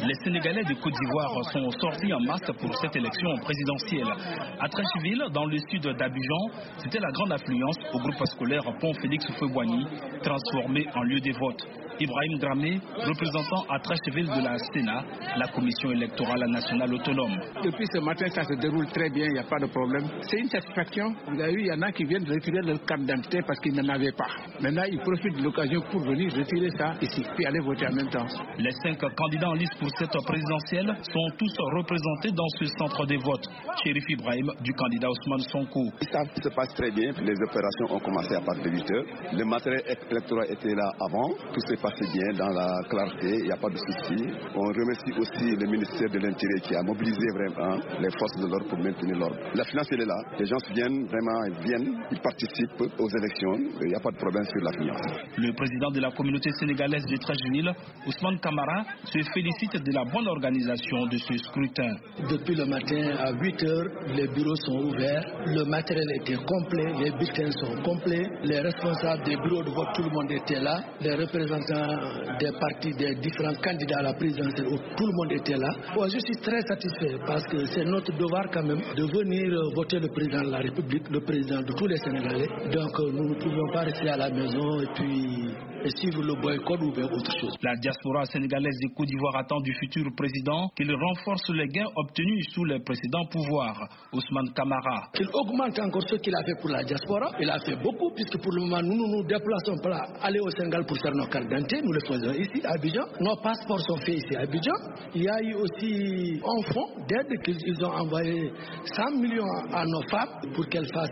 Les Sénégalais de Côte d'Ivoire sont sortis en masse pour cette élection présidentielle. À Treichville, dans le sud d'Abidjan, c'était la grande affluence au groupe scolaire Pont Félix Houphouët-Boigny, transformé en lieu des votes. Ibrahim Dramé, représentant à Treichville de la Sénat, la commission électorale nationale autonome. Depuis ce matin, ça se déroule très bien, il n'y a pas de problème. C'est une satisfaction. Vous avez vu, il y en a qui viennent retirer leur carte d'identité parce qu'ils n'en avaient pas. Maintenant, ils profitent de l'occasion pour venir retirer ça ici, puis aller voter en même temps. Les 5 candidats en liste pour cette présidentielle sont tous représentés dans ce centre de vote. Chérif Ibrahim, du candidat Ousmane Sonko. Ça se passe très bien. Les opérations ont commencé à partir de 8 heures. Le matériel électoral était là avant. Tout s'est passé bien dans la clarté. Il n'y a pas de souci. On remercie aussi le ministère de l'Intérieur qui a mobilisé vraiment les forces de l'ordre pour maintenir l'ordre. La finance, elle est là. Les gens viennent, ils participent aux élections. Il n'y a pas de problème sur la finance. Le président de la communauté sénégalaise de Treichville, Ousmane Camara, se félicite de la bonne organisation de ce scrutin. Depuis le matin à 8 heures, les bureaux sont ouverts, le matériel était complet, les bulletins sont complets, les responsables des bureaux de vote, tout le monde était là, les représentants des partis, des différents candidats à la présidentielle, tout le monde était là. Bon, je suis très satisfait parce que c'est notre devoir quand même de venir voter le président de la République, le président de tous les Sénégalais. Donc nous ne pouvons pas rester à la maison et puis suivre le boycott ou bien autre chose. La diaspora sénégalaise de Côte d'Ivoire attend du futur président qu'il renforce les gains obtenus sous les précédents pouvoirs. Ousmane Camara. Qu'il augmente encore ce qu'il a fait pour la diaspora. Il a fait beaucoup puisque pour le moment nous nous déplaçons pour aller au Sénégal pour faire nos cartes d'identité. Nous le faisons ici à Abidjan. Nos passeports sont faits ici à Abidjan. Il y a eu aussi un fonds d'aide qu'ils ont envoyé 100 millions à nos femmes pour qu'elles fassent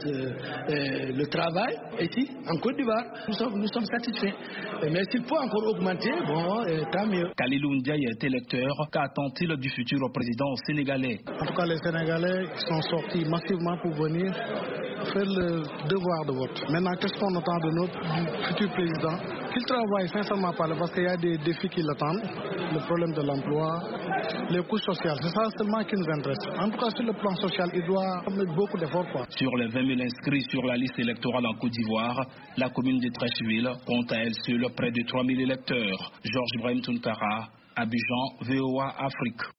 le travail ici en Côte d'Ivoire. Nous sommes satisfaits. Mais s'il faut encore augmenter, bon, tant mieux. Kalilou Ndiaye est électeur. Qu'attend-il du futur président sénégalais? En tout cas, les Sénégalais sont sortis massivement pour venir faire le devoir de vote. Maintenant, qu'est-ce qu'on attend de notre futur président? Qu'il travaille sincèrement parce qu'il y a des défis qui l'attendent. Le problème de l'emploi, les coûts sociaux, c'est ça seulement qui nous intéresse. En tout cas, sur le plan social, il doit mettre beaucoup d'efforts. Sur les 20 000 inscrits sur la liste électorale en Côte d'Ivoire, la commune de Treichville compte à elle seule près de 3 000 électeurs. Georges Ibrahim Tounkara, Abidjan, VOA Afrique.